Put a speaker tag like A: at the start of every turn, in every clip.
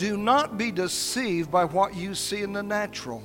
A: do not be deceived by what you see in the natural.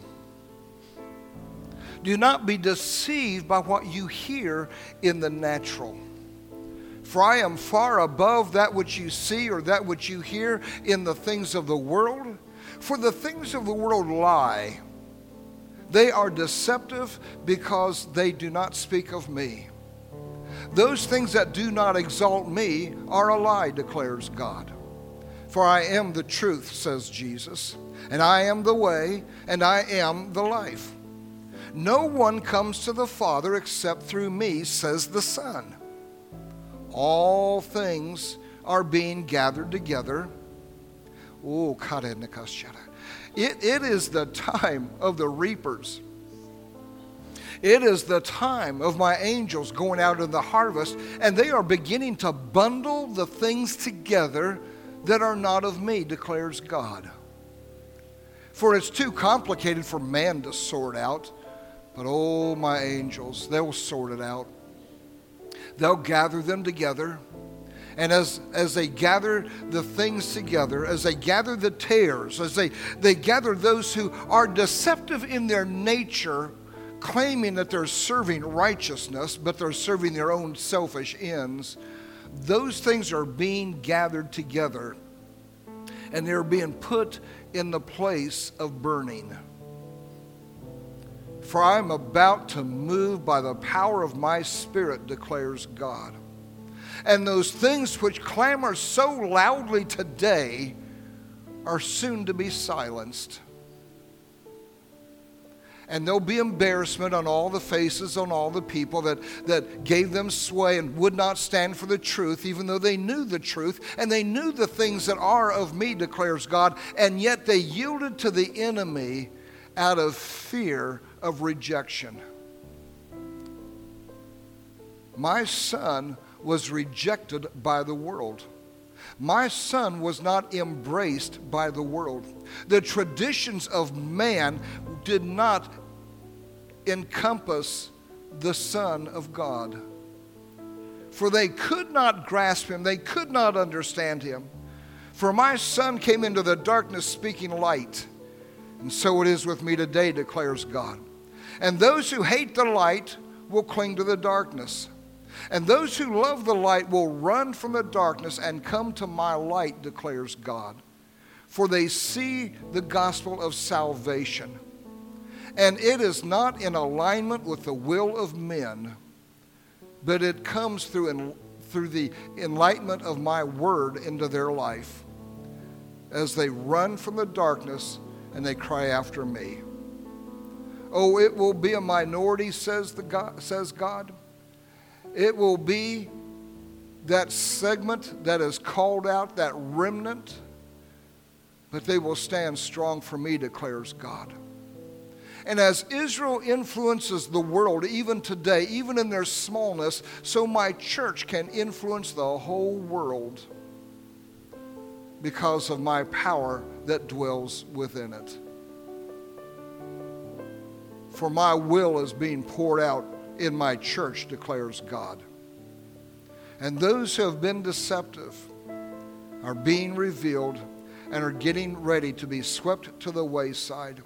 A: Do not be deceived by what you hear in the natural. For I am far above that which you see or that which you hear in the things of the world. For the things of the world lie. They are deceptive because they do not speak of me. Those things that do not exalt me are a lie, declares God. For I am the truth, says Jesus, and I am the way, and I am the life. No one comes to the Father except through me, says the Son. All things are being gathered together. It is the time of the reapers. It is the time of my angels going out in the harvest, and they are beginning to bundle the things together that are not of me, declares God. For it's too complicated for man to sort out, but my angels, they'll sort it out. They'll gather them together. And as they gather the things together, as they gather the tares, as they gather those who are deceptive in their nature, claiming that they're serving righteousness, but they're serving their own selfish ends, those things are being gathered together. And they're being put in the place of burning. For I am about to move by the power of my Spirit, declares God. And those things which clamor so loudly today are soon to be silenced. And there'll be embarrassment on all the faces, on all the people that gave them sway and would not stand for the truth, even though they knew the truth, and they knew the things that are of me, declares God, and yet they yielded to the enemy out of fear of rejection. My son was rejected by the world. My son was not embraced by the world. The traditions of man did not encompass the Son of God. For they could not grasp him. They could not understand him. For my son came into the darkness speaking light. And so it is with me today, declares God. And those who hate the light will cling to the darkness. And those who love the light will run from the darkness and come to my light, declares God. For they see the gospel of salvation. And it is not in alignment with the will of men, but it comes through the enlightenment of my word into their life as they run from the darkness and they cry after me. Oh, it will be a minority, says God. It will be that segment that is called out, that remnant, but they will stand strong for me, declares God. And as Israel influences the world, even today, even in their smallness, so my church can influence the whole world because of my power that dwells within it. For my will is being poured out in my church, declares God. And those who have been deceptive are being revealed and are getting ready to be swept to the wayside.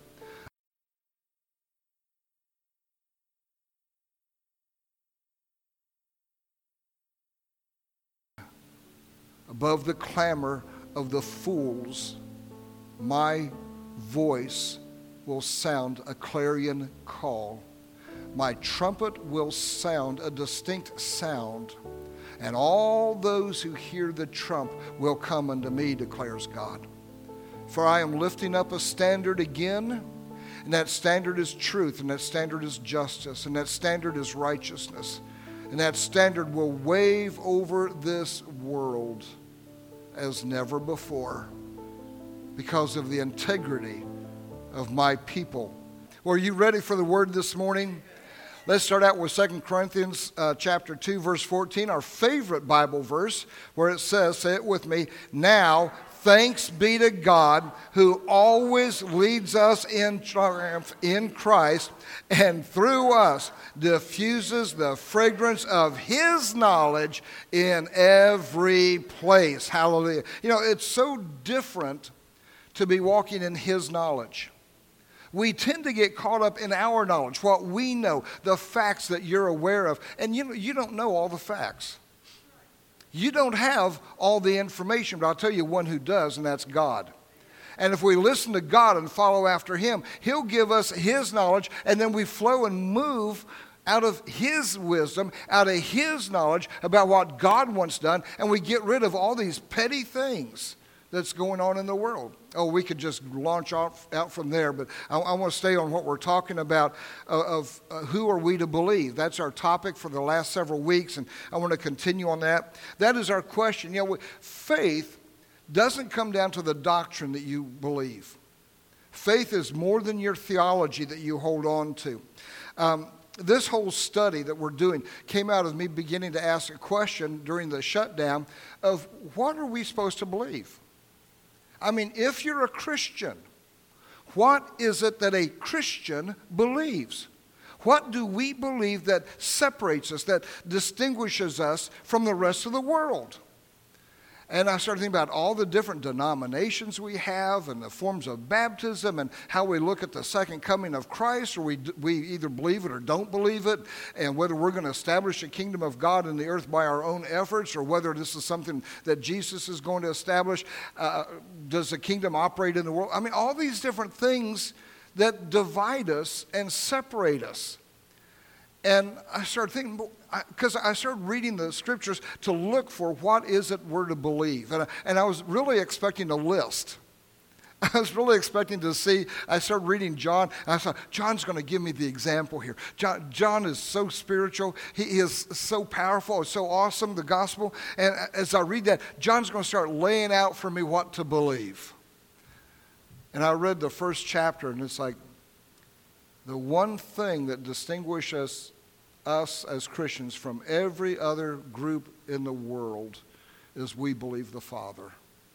A: Above the clamor of the fools, my voice will sound a clarion call. My trumpet will sound a distinct sound, and all those who hear the trump will come unto me, declares God. For I am lifting up a standard again, and that standard is truth, and that standard is justice, and that standard is righteousness, and that standard will wave over this world as never before because of the integrity of my people. Well, are you ready for the word this morning? Let's start out with 2 Corinthians chapter 2, verse 14, our favorite Bible verse, where it says, say it with me, now thanks be to God who always leads us in triumph in Christ and through us diffuses the fragrance of his knowledge in every place. Hallelujah. You know, it's so different to be walking in His knowledge. We tend to get caught up in our knowledge, what we know, the facts that you're aware of. And you don't know all the facts. You don't have all the information, but I'll tell you one who does, and that's God. And if we listen to God and follow after Him, He'll give us His knowledge, and then we flow and move out of His wisdom, out of His knowledge about what God wants done, and we get rid of all these petty things that's going on in the world. Oh, we could just launch out from there, but I want to stay on what we're talking about of who are we to believe. That's our topic for the last several weeks, and I want to continue on that. That is our question. Faith doesn't come down to the doctrine that you believe. Faith is more than your theology that you hold on to. This whole study that we're doing came out of me beginning to ask a question during the shutdown of what are we supposed to believe? I mean, if you're a Christian, what is it that a Christian believes? What do we believe that separates us, that distinguishes us from the rest of the world? And I started thinking about all the different denominations we have and the forms of baptism and how we look at the second coming of Christ, or we either believe it or don't believe it, and whether we're going to establish a kingdom of God in the earth by our own efforts, or whether this is something that Jesus is going to establish. Does the kingdom operate in the world? I mean, all these different things that divide us and separate us. And I started thinking, because I started reading the scriptures to look for what is it we're to believe. And I was really expecting a list. I was really expecting to see, I started reading John, and I thought, John's going to give me the example here. John is so spiritual. He is so powerful. It's so awesome, the gospel. And as I read that, John's going to start laying out for me what to believe. And I read the first chapter, and it's like, the one thing that distinguishes us as Christians from every other group in the world is we believe the Father.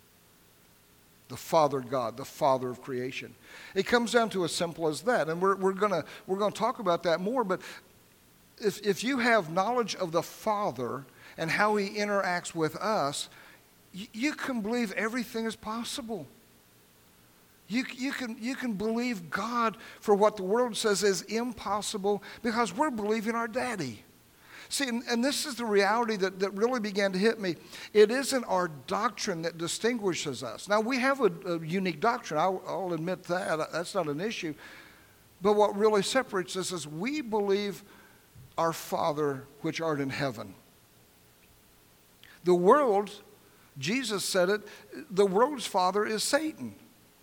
A: The Father God, the Father of creation. It comes down to as simple as that. And we're gonna talk about that more, but if you have knowledge of the Father and how He interacts with us, you can believe everything is possible. You can believe God for what the world says is impossible because we're believing our daddy. See, and this is the reality that really began to hit me. It isn't our doctrine that distinguishes us. Now, we have a unique doctrine. I'll admit that. That's not an issue. But what really separates us is we believe our Father which art in heaven. The world, Jesus said it, the world's father is Satan.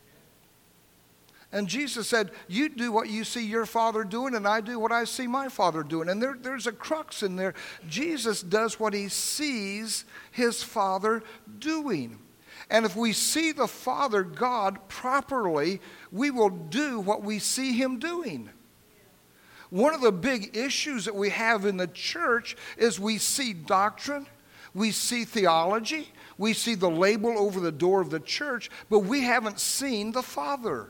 A: And Jesus said, you do what you see your Father doing, and I do what I see my Father doing. And there's a crux in there. Jesus does what He sees His Father doing. And if we see the Father, God, properly, we will do what we see Him doing. One of the big issues that we have in the church is we see doctrine, we see theology, we see the label over the door of the church, but we haven't seen the Father.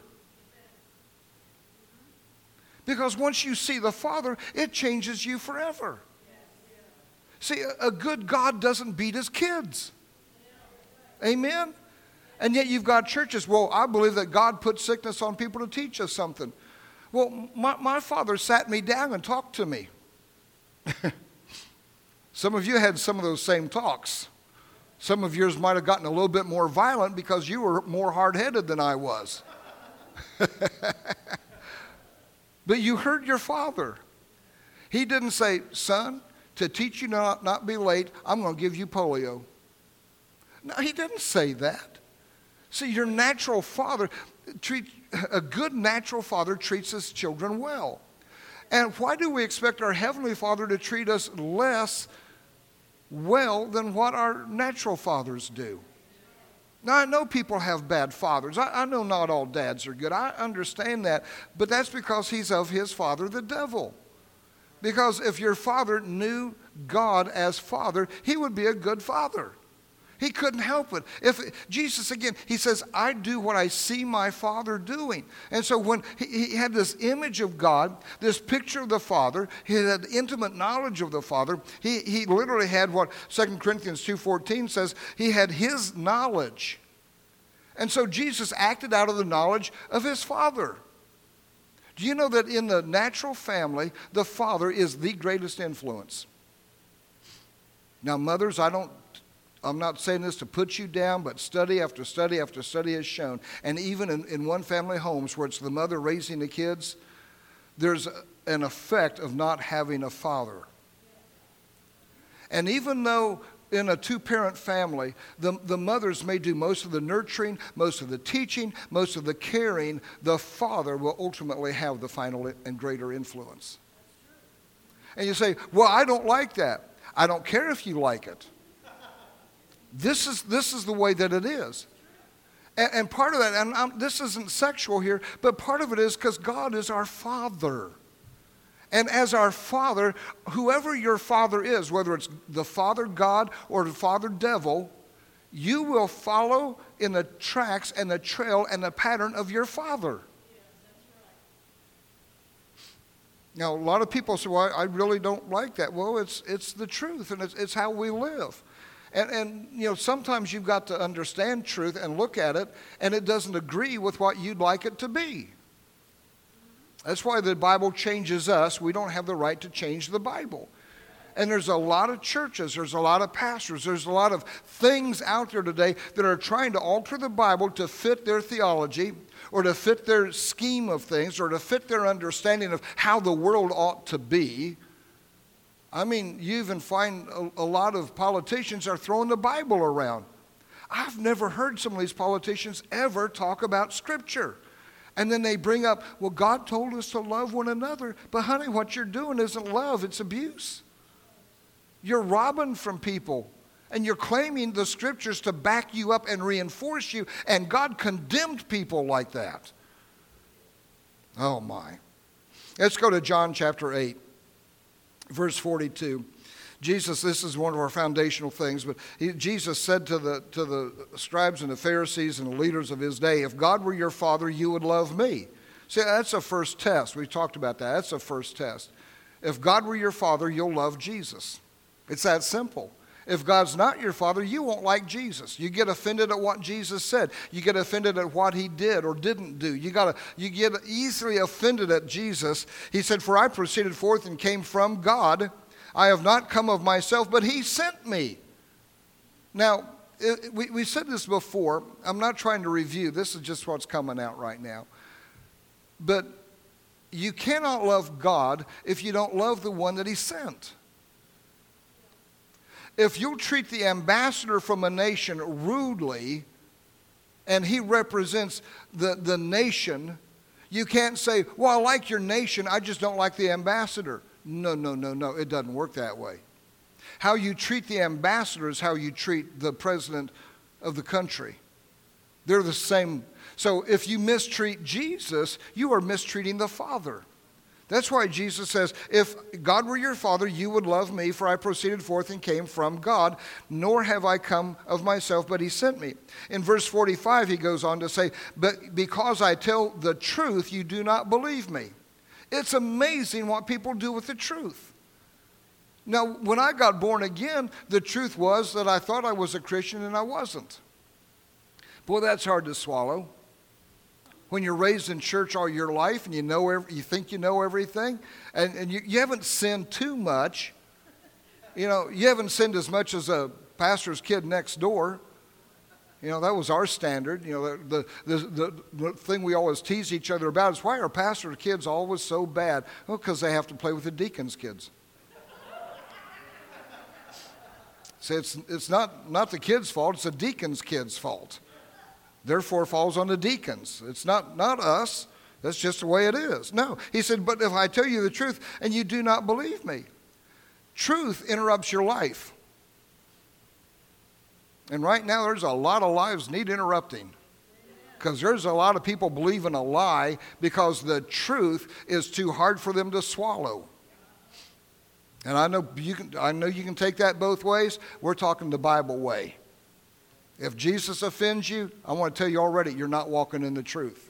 A: Because once you see the Father, it changes you forever. See, a good God doesn't beat His kids. Amen? And yet you've got churches, well, I believe that God put sickness on people to teach us something. Well, my father sat me down and talked to me. Some of you had some of those same talks. Some of yours might have gotten a little bit more violent because you were more hard-headed than I was. But you heard your father. He didn't say, son, to teach you not be late, I'm going to give you polio. No, he didn't say that. See, your natural father, a good natural father treats his children well. And why do we expect our Heavenly Father to treat us less well than what our natural fathers do? Now, I know people have bad fathers. I know not all dads are good. I understand that. But that's because he's of his father, the devil. Because if your father knew God as Father, he would be a good father. He couldn't help it. If Jesus, again, he says, I do what I see my Father doing. And so when he had this image of God, this picture of the Father, he had intimate knowledge of the Father. He literally had what 2 Corinthians 2:14 says, he had his knowledge. And so Jesus acted out of the knowledge of his Father. Do you know that in the natural family, the father is the greatest influence? Now, mothers, I'm not saying this to put you down, but study after study after study has shown, and even in one-family homes where it's the mother raising the kids, there's an effect of not having a father. And even though in a two-parent family, the mothers may do most of the nurturing, most of the teaching, most of the caring, the father will ultimately have the final and greater influence. And you say, well, I don't like that. I don't care if you like it. This is the way that it is. And part of that, and this isn't sexual here, but part of it is because God is our Father. And as our Father, whoever your father is, whether it's the Father God or the Father Devil, you will follow in the tracks and the trail and the pattern of your father. Now, a lot of people say, well, I really don't like that. Well, it's the truth, and it's how we live. And you know, sometimes you've got to understand truth and look at it, and it doesn't agree with what you'd like it to be. That's why the Bible changes us. We don't have the right to change the Bible. And there's a lot of churches, there's a lot of pastors, there's a lot of things out there today that are trying to alter the Bible to fit their theology or to fit their scheme of things or to fit their understanding of how the world ought to be. I mean, you even find a lot of politicians are throwing the Bible around. I've never heard some of these politicians ever talk about Scripture. And then they bring up, well, God told us to love one another. But honey, what you're doing isn't love, it's abuse. You're robbing from people. And you're claiming the Scriptures to back you up and reinforce you. And God condemned people like that. Oh my. Let's go to John chapter 8, verse 42. Jesus, this is one of our foundational things, but Jesus said to the scribes and the Pharisees and the leaders of his day, if God were your father, you would love me. See, that's a first test. We talked about that. That's a first test. If God were your father, you'll love Jesus. It's that simple. If God's not your father, you won't like Jesus. You get offended at what Jesus said. You get offended at what he did or didn't do. You get easily offended at Jesus. He said, for I proceeded forth and came from God. I have not come of myself, but he sent me. Now, we said this before. I'm not trying to review. This is just what's coming out right now. But you cannot love God if you don't love the one that he sent. If you'll treat the ambassador from a nation rudely, and he represents the nation, you can't say, well, I like your nation, I just don't like the ambassador. No. It doesn't work that way. How you treat the ambassador is how you treat the president of the country. They're the same. So if you mistreat Jesus, you are mistreating the Father. That's why Jesus says, if God were your father, you would love me, for I proceeded forth and came from God, nor have I come of myself, but he sent me. In verse 45, he goes on to say, but because I tell the truth, you do not believe me. It's amazing what people do with the truth. Now, when I got born again, the truth was that I thought I was a Christian and I wasn't. Boy, that's hard to swallow. When you're raised in church all your life and you think you know everything, and you haven't sinned too much. You know, you haven't sinned as much as a pastor's kid next door. You know, that was our standard. You know, the thing we always tease each other about is why are pastor's kids always so bad? Well, because they have to play with the deacon's kids. See, it's not the kid's fault, it's the deacon's kid's fault. Therefore, it falls on the deacons. It's not us. That's just the way it is. No. He said, but if I tell you the truth and you do not believe me, truth interrupts your life. And right now, there's a lot of lives need interrupting. Because there's a lot of people believing a lie because the truth is too hard for them to swallow. And I know you can take that both ways. We're talking the Bible way. If Jesus offends you, I want to tell you already, you're not walking in the truth.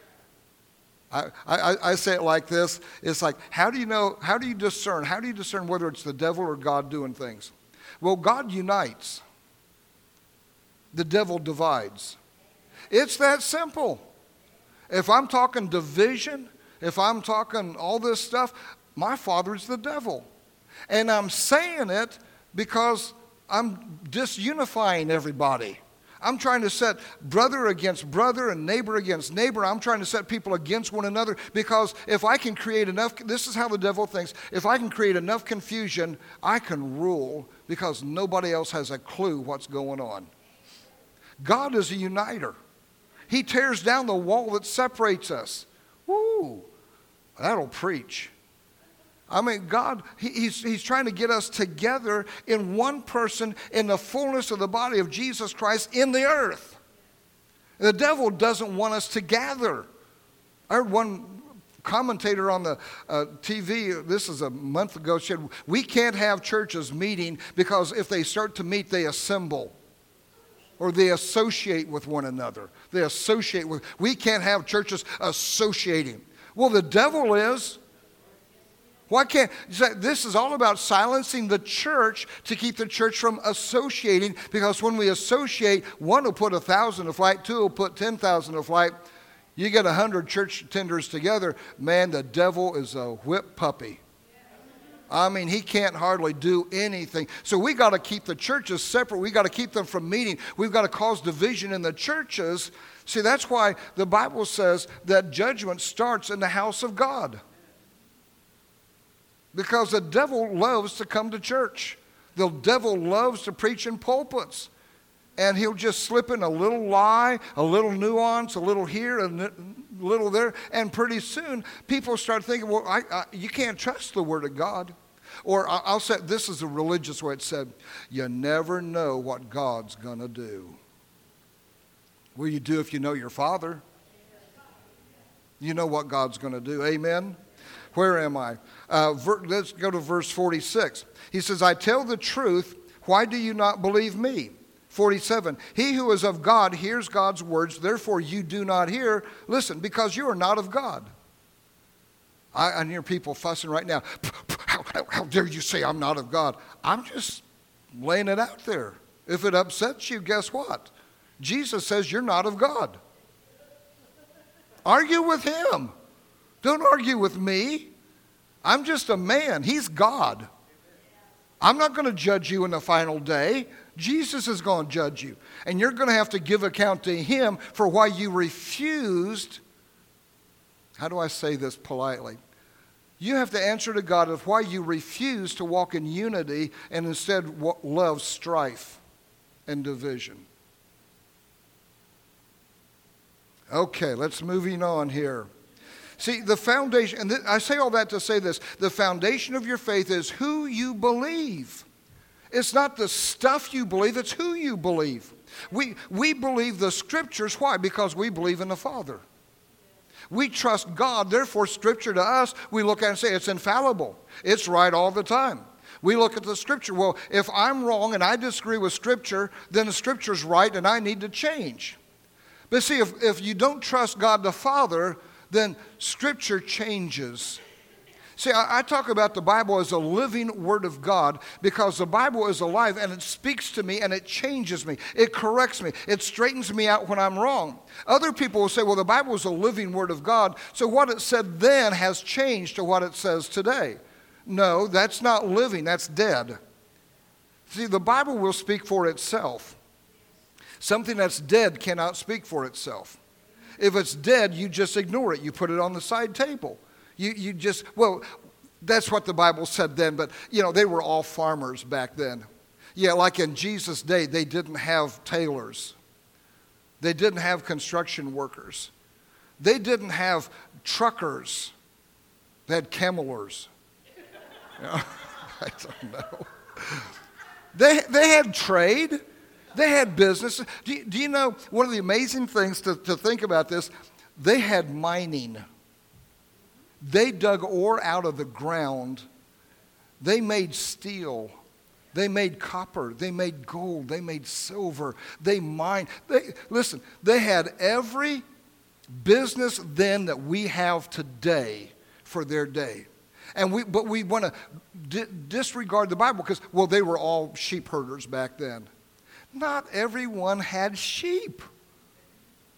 A: I say it like this. It's like, how do you discern whether it's the devil or God doing things? Well, God unites. The devil divides. It's that simple. If I'm talking division, if I'm talking all this stuff, my father's the devil. And I'm saying it because I'm disunifying everybody. I'm trying to set brother against brother and neighbor against neighbor. I'm trying to set people against one another because if I can create enough, this is how the devil thinks, if I can create enough confusion, I can rule because nobody else has a clue what's going on. God is a uniter. He tears down the wall that separates us. Woo, that'll preach. I mean, God, he's trying to get us together in one person in the fullness of the body of Jesus Christ in the earth. The devil doesn't want us to gather. I heard one commentator on the TV, this is a month ago, said, we can't have churches meeting because if they start to meet, they assemble. Or they associate with one another. We can't have churches associating. Well, the devil is. Why can't, this is all about silencing the church to keep the church from associating, because when we associate, one will put 1,000 to flight, two will put 10,000 to flight. You get 100 church tenders together, man, the devil is a whip puppy. I mean, he can't hardly do anything. So we got to keep the churches separate. We got to keep them from meeting. We've got to cause division in the churches. See, that's why the Bible says that judgment starts in the house of God. Because the devil loves to come to church. The devil loves to preach in pulpits. And he'll just slip in a little lie, a little nuance, a little here, a little there. And pretty soon, people start thinking, well, you can't trust the Word of God. Or I'll say, this is a religious way it said, you never know what God's going to do. Well, you do if you know your Father. You know what God's going to do. Amen? Where am I? Let's go to verse 46. He says, I tell the truth. Why do you not believe me? 47. He who is of God hears God's words. Therefore you do not hear. Listen, because you are not of God. I hear people fussing right now. How dare you say I'm not of God? I'm just laying it out there. If it upsets you, guess what? Jesus says you're not of God. Argue with him. Don't argue with me. I'm just a man. He's God. I'm not going to judge you in the final day. Jesus is going to judge you. And you're going to have to give account to him for why you refused. How do I say this politely? You have to answer to God of why you refuse to walk in unity and instead love strife and division. Okay, let's moving on here. See, the foundation, and I say all that to say this, the foundation of your faith is who you believe. It's not the stuff you believe, it's who you believe. We believe the Scriptures. Why? Because we believe in the Father. We trust God, therefore Scripture to us, we look at it and say it's infallible. It's right all the time. We look at the Scripture. Well, if I'm wrong and I disagree with Scripture, then the Scripture's right and I need to change. But see, if you don't trust God the Father, then Scripture changes. See, I talk about the Bible as a living Word of God because the Bible is alive and it speaks to me and it changes me. It corrects me. It straightens me out when I'm wrong. Other people will say, well, the Bible is a living Word of God, so what it said then has changed to what it says today. No, that's not living. That's dead. See, the Bible will speak for itself. Something that's dead cannot speak for itself. If it's dead, you just ignore it. You put it on the side table. You just, well, that's what the Bible said then, but, they were all farmers back then. Yeah, like in Jesus' day, they didn't have tailors. They didn't have construction workers. They didn't have truckers. They had camelers. I don't know. They had trade. They had business. Do you know, one of the amazing things to think about this, they had mining. They dug ore out of the ground. They made steel. They made copper. They made gold. They made silver. They mined. Listen, they had every business then that we have today for their day. But we want to disregard the Bible because, well, they were all sheep herders back then. Not everyone had sheep.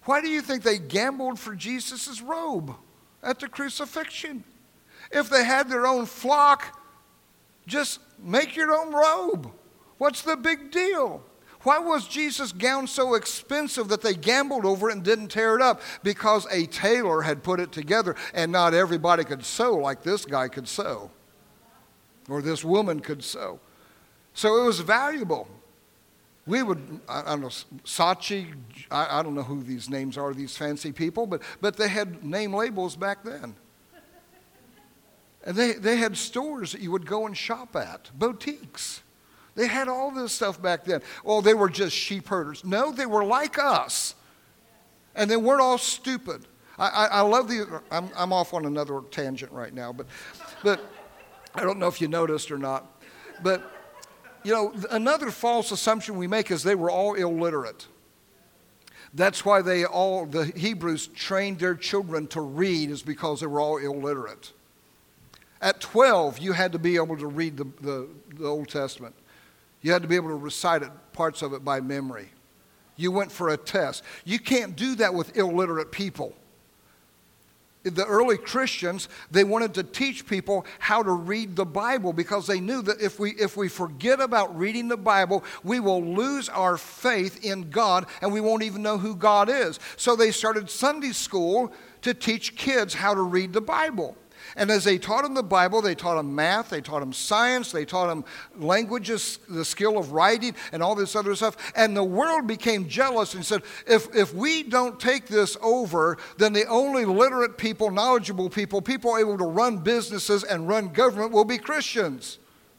A: Why do you think they gambled for Jesus' robe at the crucifixion? If they had their own flock, just make your own robe. What's the big deal? Why was Jesus' gown so expensive that they gambled over it and didn't tear it up? Because a tailor had put it together, and not everybody could sew like this guy could sew, or this woman could sew. So it was valuable. We would, I don't know, Saatchi, I don't know who these names are, these fancy people, but they had name labels back then. And they had stores that you would go and shop at, boutiques. They had all this stuff back then. Oh, they were just sheep herders. No, they were like us. And they weren't all stupid. I love I'm off on another tangent right now, but I don't know if you noticed or not. But, another false assumption we make is they were all illiterate. That's why the Hebrews trained their children to read, is because they were all illiterate. At 12, you had to be able to read the Old Testament. You had to be able to recite parts of it by memory. You went for a test. You can't do that with illiterate people. The early Christians, they wanted to teach people how to read the Bible because they knew that if we forget about reading the Bible, we will lose our faith in God and we won't even know who God is. So they started Sunday school to teach kids how to read the Bible. And as they taught them the Bible, they taught them math, they taught them science, they taught them languages, the skill of writing, and all this other stuff. And the world became jealous and said, if we don't take this over, then the only literate people, knowledgeable people able to run businesses and run government will be Christians.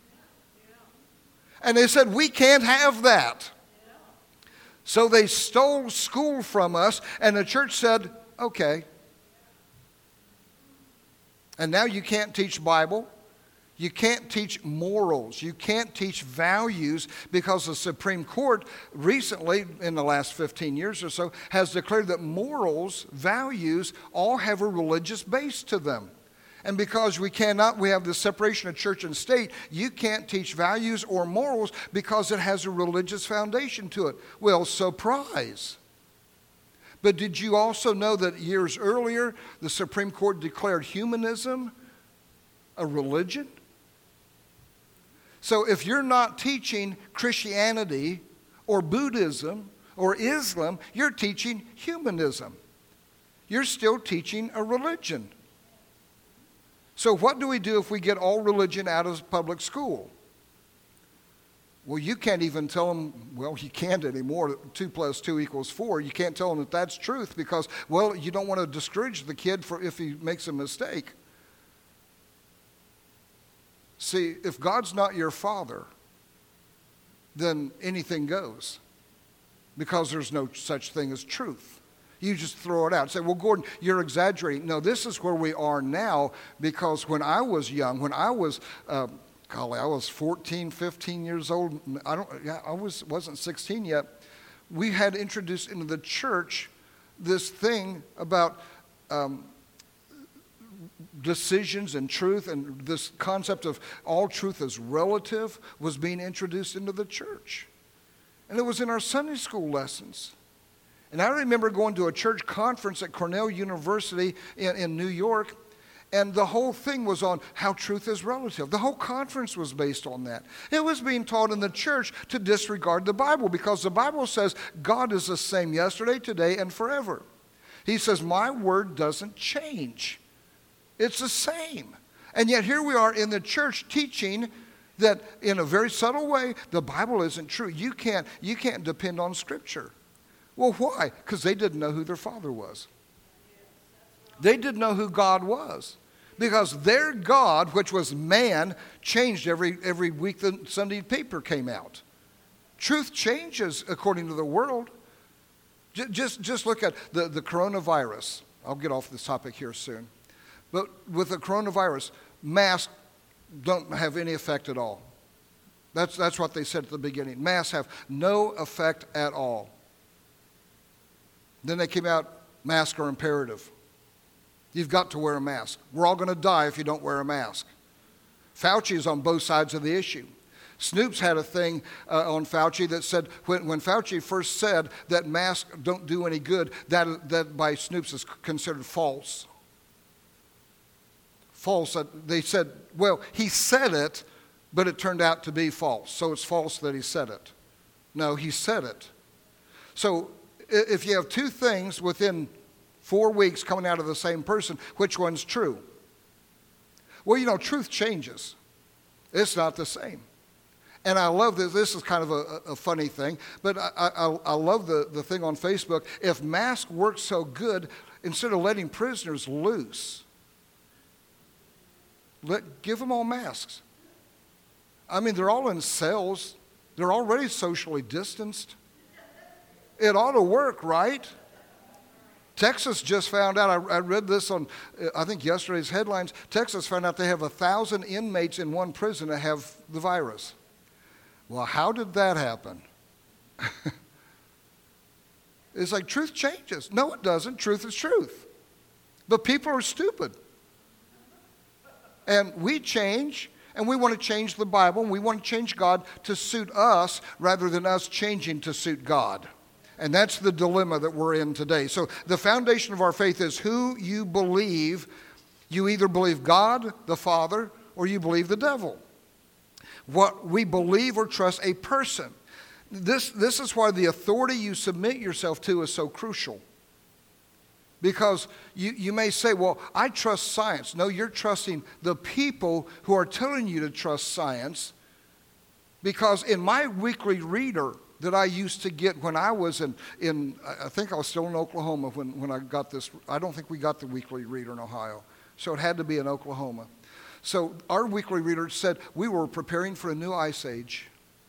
A: And they said, we can't have that. So they stole school from us, and the church said, okay. And now you can't teach Bible. You can't teach morals. You can't teach values because the Supreme Court recently, in the last 15 years or so, has declared that morals, values, all have a religious base to them. And because we have the separation of church and state, you can't teach values or morals because it has a religious foundation to it. Well, surprise. But did you also know that years earlier, the Supreme Court declared humanism a religion? So if you're not teaching Christianity or Buddhism or Islam, you're teaching humanism. You're still teaching a religion. So what do we do if we get all religion out of public school? Well, you can't even tell them, well, you can't anymore, 2 + 2 = 4. You can't tell them that that's truth because, well, you don't want to discourage the kid if he makes a mistake. See, if God's not your father, then anything goes because there's no such thing as truth. You just throw it out. Say, well, Gordon, you're exaggerating. No, this is where we are now because when I was young, when I was... I was 14, 15 years old. I wasn't 16 yet. We had introduced into the church this thing about decisions and truth, and this concept of all truth is relative was being introduced into the church. And it was in our Sunday school lessons. And I remember going to a church conference at Cornell University in New York, and the whole thing was on how truth is relative. The whole conference was based on that. It was being taught in the church to disregard the Bible because the Bible says God is the same yesterday, today, and forever. He says, my word doesn't change. It's the same. And yet here we are in the church teaching that in a very subtle way, the Bible isn't true. You can't depend on Scripture. Well, why? Because they didn't know who their father was. They didn't know who God was. Because their God, which was man, changed every week the Sunday paper came out. Truth changes according to the world. Just look at the coronavirus. I'll get off this topic here soon. But with the coronavirus, masks don't have any effect at all. That's what they said at the beginning. Masks have no effect at all. Then they came out, masks are imperative. You've got to wear a mask. We're all going to die if you don't wear a mask. Fauci is on both sides of the issue. Snoops had a thing on Fauci that said when Fauci first said that masks don't do any good, that by Snoops is considered false. False. They said, well, he said it, but it turned out to be false. So it's false that he said it. No, he said it. So if you have two things within 4 weeks coming out of the same person, which one's true? Well, truth changes. It's not the same. And I love this. This is kind of a funny thing, but I love the thing on Facebook. If masks work so good, instead of letting prisoners loose, give them all masks. I mean, they're all in cells. They're already socially distanced. It ought to work, right? Texas just found out, I read this on, I think yesterday's headlines, Texas found out they have 1,000 inmates in one prison that have the virus. Well, how did that happen? It's like truth changes. No, it doesn't. Truth is truth. But people are stupid. And we change, and we want to change the Bible, and we want to change God to suit us rather than us changing to suit God. And that's the dilemma that we're in today. So the foundation of our faith is who you believe. You either believe God, the Father, or you believe the devil. What we believe or trust a person. This is why the authority you submit yourself to is so crucial. Because you may say, well, I trust science. No, you're trusting the people who are telling you to trust science. Because in my weekly reader that I used to get when I was in I think I was still in Oklahoma when I got this. I don't think we got the weekly reader in Ohio. So it had to be in Oklahoma. So our weekly reader said we were preparing for a new ice age.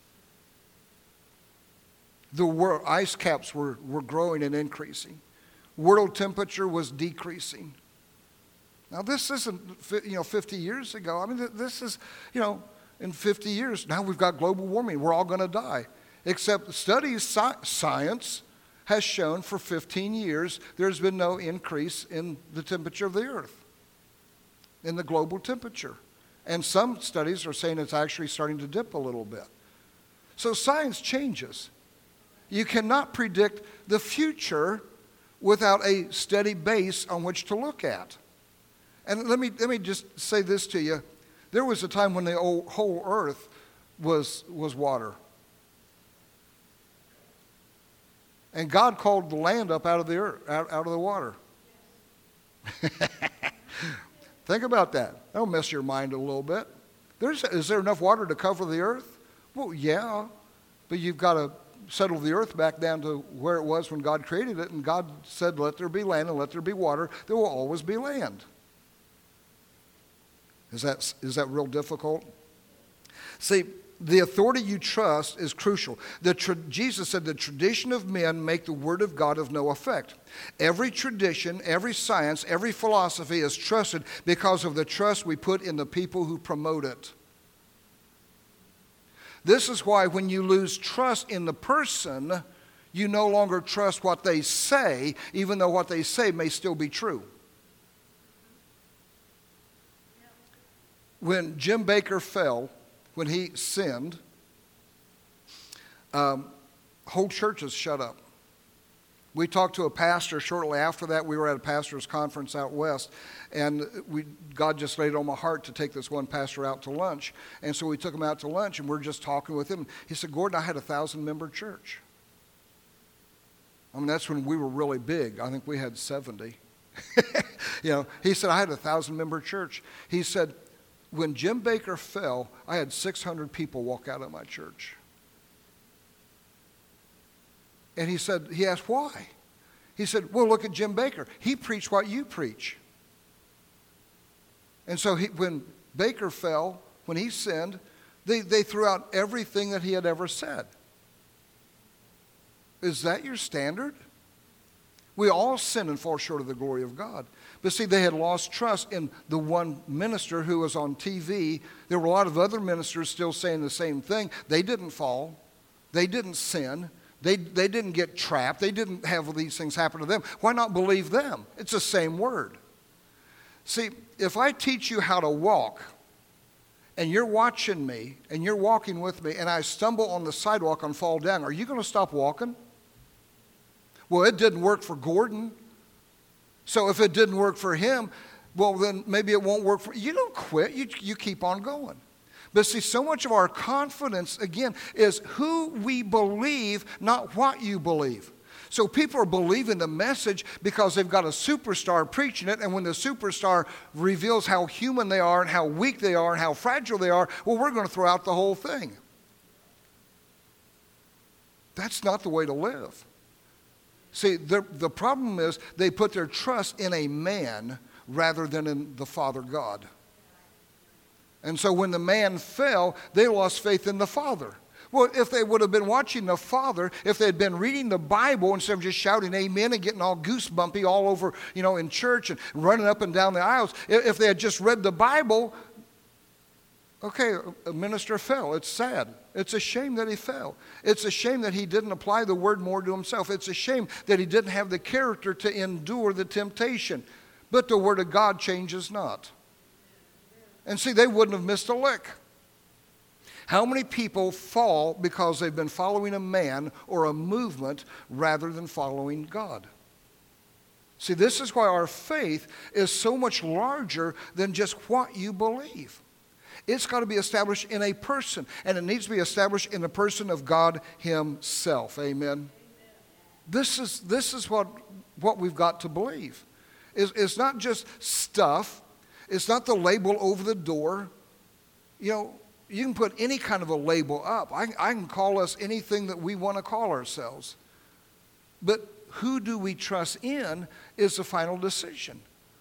A: The ice caps were growing and increasing. World temperature was decreasing. Now this isn't 50 years ago. I mean this is in 50 years now we've got global warming. We're all going to die. Except studies, science has shown for 15 years there's been no increase in the temperature of the earth, in the global temperature. And some studies are saying it's actually starting to dip a little bit. So science changes. You cannot predict the future without a steady base on which to look at. And let me just say this to you. There was a time when the whole earth was water. And God called the land up out of the earth, out of the water. Think about that. That'll mess your mind a little bit. Is there enough water to cover the earth? Well, yeah, but you've got to settle the earth back down to where it was when God created it, and God said, let there be land and let there be water. There will always be land. Is that real difficult? See, the authority you trust is crucial. Jesus said the tradition of men make the word of God of no effect. Every tradition, every science, every philosophy is trusted because of the trust we put in the people who promote it. This is why when you lose trust in the person, you no longer trust what they say, even though what they say may still be true. When Jim Bakker fell, when he sinned, whole churches shut up. We talked to a pastor shortly after that. We were at a pastor's conference out west, and God just laid it on my heart to take this one pastor out to lunch. And so we took him out to lunch, and we're just talking with him. He said, Gordon, I had a 1,000-member church. I mean, that's when we were really big. I think we had 70. He said, I had a 1,000-member church. He said, when Jim Bakker fell, I had 600 people walk out of my church. And he asked why. He said, well, look at Jim Bakker. He preached what you preach. And so when Bakker fell, when he sinned, they threw out everything that he had ever said. Is that your standard? We all sin and fall short of the glory of God. But see, they had lost trust in the one minister who was on TV. There were a lot of other ministers still saying the same thing. They didn't fall. They didn't sin. They didn't get trapped. They didn't have these things happen to them. Why not believe them? It's the same word. See, if I teach you how to walk and you're watching me, and you're walking with me, and I stumble on the sidewalk and fall down, are you going to stop walking? Well, it didn't work for Gordon. So if it didn't work for him, well, then maybe it won't work for you. You don't quit. You keep on going. But see, so much of our confidence, again, is who we believe, not what you believe. So people are believing the message because they've got a superstar preaching it, and when the superstar reveals how human they are and how weak they are and how fragile they are, well, we're going to throw out the whole thing. That's not the way to live. See, the problem is they put their trust in a man rather than in the Father God. And so when the man fell, they lost faith in the Father. Well, if they would have been watching the Father, if they had been reading the Bible instead of just shouting amen and getting all goosebumpy all over, in church and running up and down the aisles, if they had just read the Bible, okay, a minister fell. It's sad. It's a shame that he fell. It's a shame that he didn't apply the word more to himself. It's a shame that he didn't have the character to endure the temptation. But the word of God changes not. And see, they wouldn't have missed a lick. How many people fall because they've been following a man or a movement rather than following God? See, this is why our faith is so much larger than just what you believe. It's got to be established in a person, and it needs to be established in the person of God himself. Amen. This is what we've got to believe. It's not just stuff. It's not the label over the door. You can put any kind of a label up. I can call us anything that we want to call ourselves. But who do we trust in is the final decision.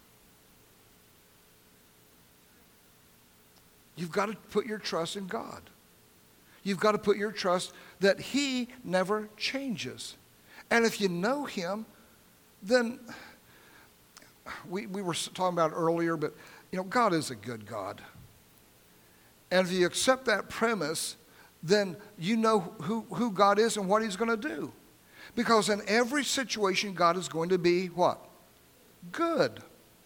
A: You've got to put your trust in God. You've got to put your trust that he never changes. And if you know him, then we were talking about it earlier, but God is a good God. And if you accept that premise, then you know who God is and what he's going to do. Because in every situation, God is going to be what? Good.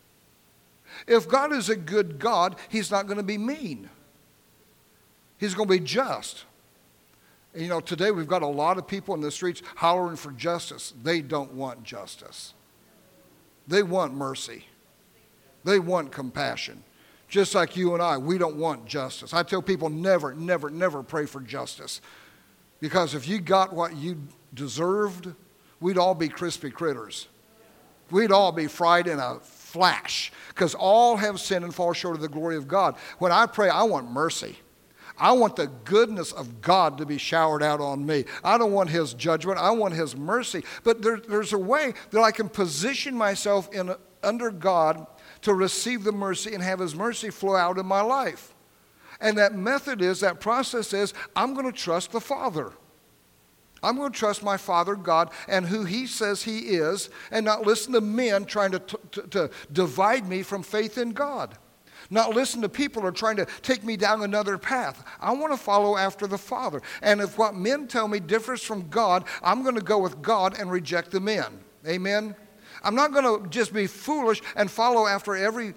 A: If God is a good God, he's not going to be mean. He's going to be just. And today we've got a lot of people in the streets hollering for justice. They don't want justice. They want mercy. They want compassion. Just like you and I, we don't want justice. I tell people never, never, never pray for justice. Because if you got what you deserved, we'd all be crispy critters. We'd all be fried in a flash. Because all have sinned and fall short of the glory of God. When I pray, I want mercy. I want the goodness of God to be showered out on me. I don't want his judgment. I want his mercy. But there's a way that I can position myself under God to receive the mercy and have his mercy flow out in my life. And that process is, I'm going to trust the Father. I'm going to trust my Father God and who he says he is, and not listen to men trying to divide me from faith in God. Not listen to people who are trying to take me down another path. I want to follow after the Father. And if what men tell me differs from God, I'm going to go with God and reject the men. Amen? I'm not going to just be foolish and follow after every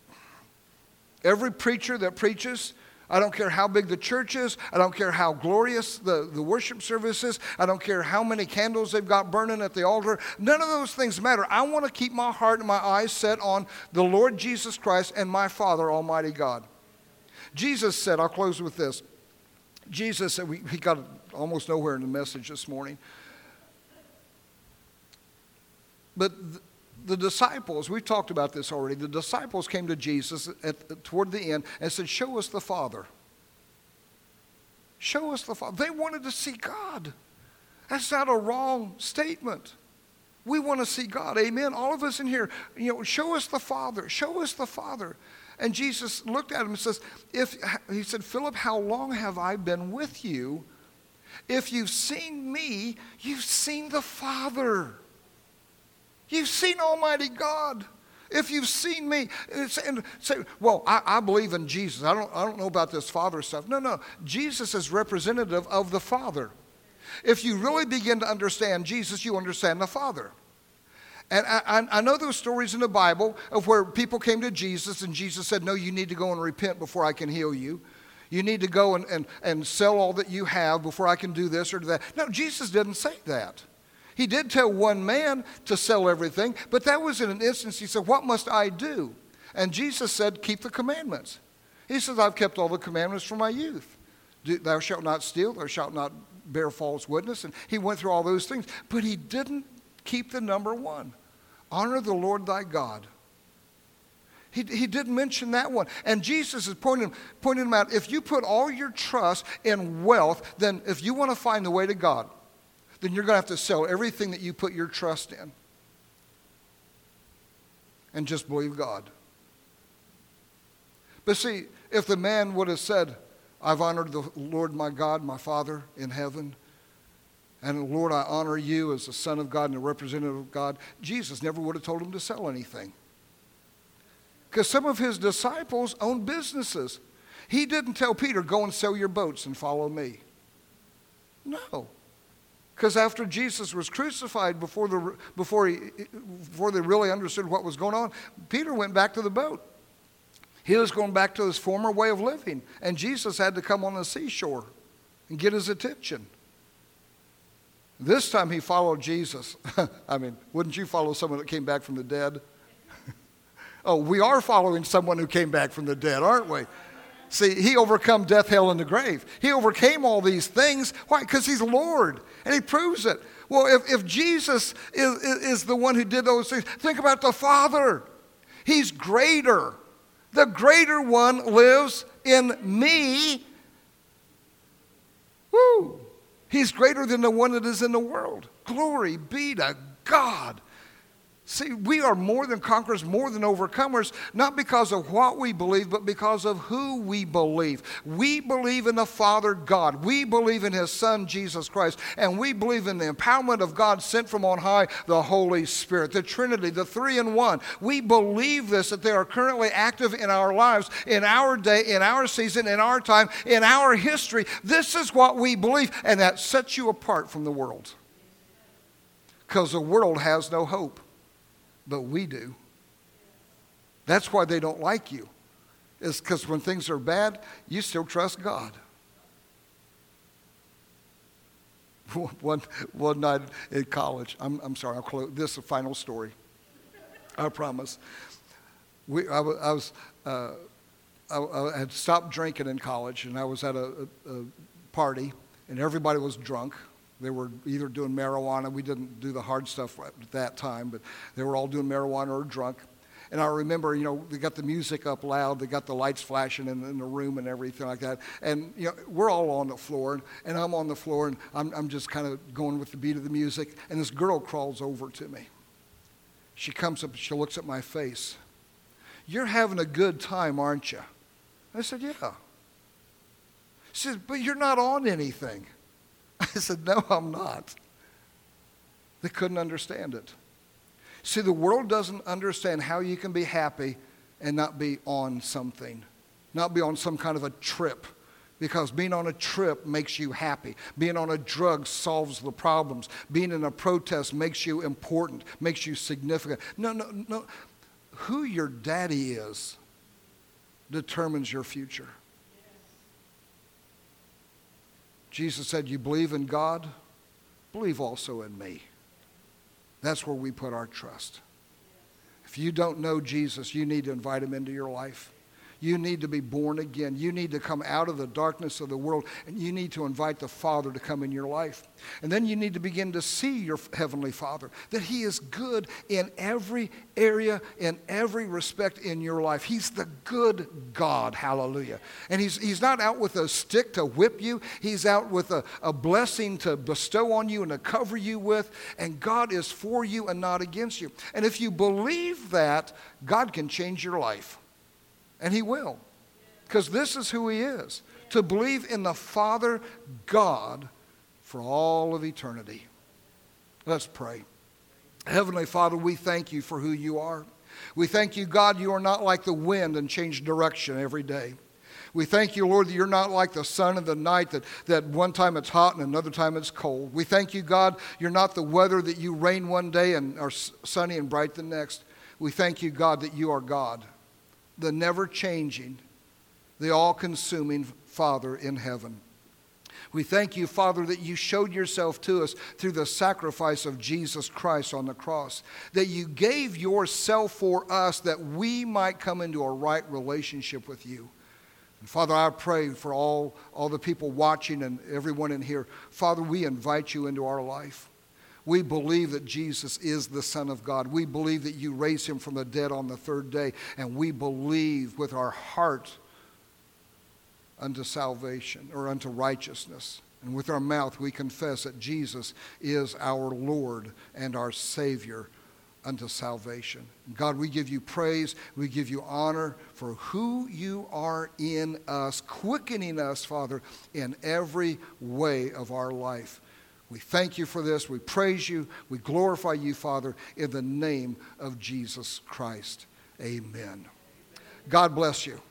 A: preacher that preaches. I don't care how big the church is. I don't care how glorious the worship service is. I don't care how many candles they've got burning at the altar. None of those things matter. I want to keep my heart and my eyes set on the Lord Jesus Christ and my Father, Almighty God. Jesus said, I'll close with this. Jesus said, we got almost nowhere in the message this morning. But the disciples, we've talked about this already, the disciples came to Jesus toward the end and said, show us the Father. Show us the Father. They wanted to see God. That's not a wrong statement. We want to see God. Amen. All of us in here, show us the Father. Show us the Father. And Jesus looked at him and says, he said, Philip, how long have I been with you? If you've seen me, you've seen the Father. You've seen Almighty God. If you've seen me, and say, well, I believe in Jesus. I don't know about this Father stuff. No. Jesus is representative of the Father. If you really begin to understand Jesus, you understand the Father. And I know those stories in the Bible of where people came to Jesus and Jesus said, no, you need to go and repent before I can heal you. You need to go and sell all that you have before I can do this or do that. No, Jesus didn't say that. He did tell one man to sell everything, but that was in an instance. He said, what must I do? And Jesus said, keep the commandments. He says, I've kept all the commandments from my youth. Thou shalt not steal, thou shalt not bear false witness. And he went through all those things, but he didn't keep the number one. Honor the Lord thy God. He didn't mention that one. And Jesus is pointing him out, if you put all your trust in wealth, then if you want to find the way to God, then you're going to have to sell everything that you put your trust in. And just believe God. But see, if the man would have said, I've honored the Lord my God, my Father in heaven, and Lord, I honor you as the Son of God and the representative of God, Jesus never would have told him to sell anything. Because some of his disciples owned businesses. He didn't tell Peter, go and sell your boats and follow me. No. Because after Jesus was crucified, before they really understood what was going on, Peter went back to the boat. He was going back to his former way of living. And Jesus had to come on the seashore and get his attention. This time he followed Jesus. I mean, wouldn't you follow someone that came back from the dead? Oh, we are following someone who came back from the dead, aren't we? See, he overcome death, hell, and the grave. He overcame all these things. Why? Because he's Lord, and he proves it. Well, if Jesus is the one who did those things, think about the Father. He's greater. The greater one lives in me. Woo! He's greater than the one that is in the world. Glory be to God. See, we are more than conquerors, more than overcomers, not because of what we believe, but because of who we believe. We believe in the Father God. We believe in His Son, Jesus Christ. And we believe in the empowerment of God sent from on high, the Holy Spirit, the Trinity, the three in one. We believe this, that they are currently active in our lives, in our day, in our season, in our time, in our history. This is what we believe, and that sets you apart from the world. Because the world has no hope. But we do. That's why they don't like you. It's because when things are bad, you still trust God. One night in college, I'm sorry, I'll close. This is a final story. I promise. I had stopped drinking in college, and I was at a party, and everybody was drunk. They were either doing marijuana. We didn't do the hard stuff at that time, but they were all doing marijuana or drunk. And I remember, they got the music up loud. They got the lights flashing in the room and everything like that. And, we're all on the floor, and I'm on the floor, and I'm just kind of going with the beat of the music. And this girl crawls over to me. She comes up, she looks at my face. You're having a good time, aren't you? I said, yeah. She said, but you're not on anything. I said, no, I'm not. They couldn't understand it. See, the world doesn't understand how you can be happy and not be on something, not be on some kind of a trip, because being on a trip makes you happy. Being on a drug solves the problems. Being in a protest makes you important, makes you significant. No. Who your daddy is determines your future. Jesus said, you believe in God, believe also in me. That's where we put our trust. If you don't know Jesus, you need to invite him into your life. You need to be born again. You need to come out of the darkness of the world, and you need to invite the Father to come in your life. And then you need to begin to see your Heavenly Father, that he is good in every area, in every respect in your life. He's the good God, hallelujah. And he's not out with a stick to whip you. He's out with a blessing to bestow on you and to cover you with. And God is for you and not against you. And if you believe that, God can change your life. And he will. Because this is who he is. To believe in the Father God for all of eternity. Let's pray. Heavenly Father, we thank you for who you are. We thank you, God, you are not like the wind and change direction every day. We thank you, Lord, that you're not like the sun in the night, that one time it's hot and another time it's cold. We thank you, God, you're not the weather that you rain one day and are sunny and bright the next. We thank you, God, that you are God. The never-changing, the all-consuming Father in heaven. We thank you, Father, that you showed yourself to us through the sacrifice of Jesus Christ on the cross, that you gave yourself for us that we might come into a right relationship with you. And Father, I pray for all the people watching and everyone in here. Father, we invite you into our life. We believe that Jesus is the Son of God. We believe that you raised him from the dead on the third day. And we believe with our heart unto salvation or unto righteousness. And with our mouth we confess that Jesus is our Lord and our Savior unto salvation. God, we give you praise, we give you honor for who you are in us, quickening us, Father, in every way of our life. We thank you for this. We praise you. We glorify you, Father, in the name of Jesus Christ. Amen. God bless you.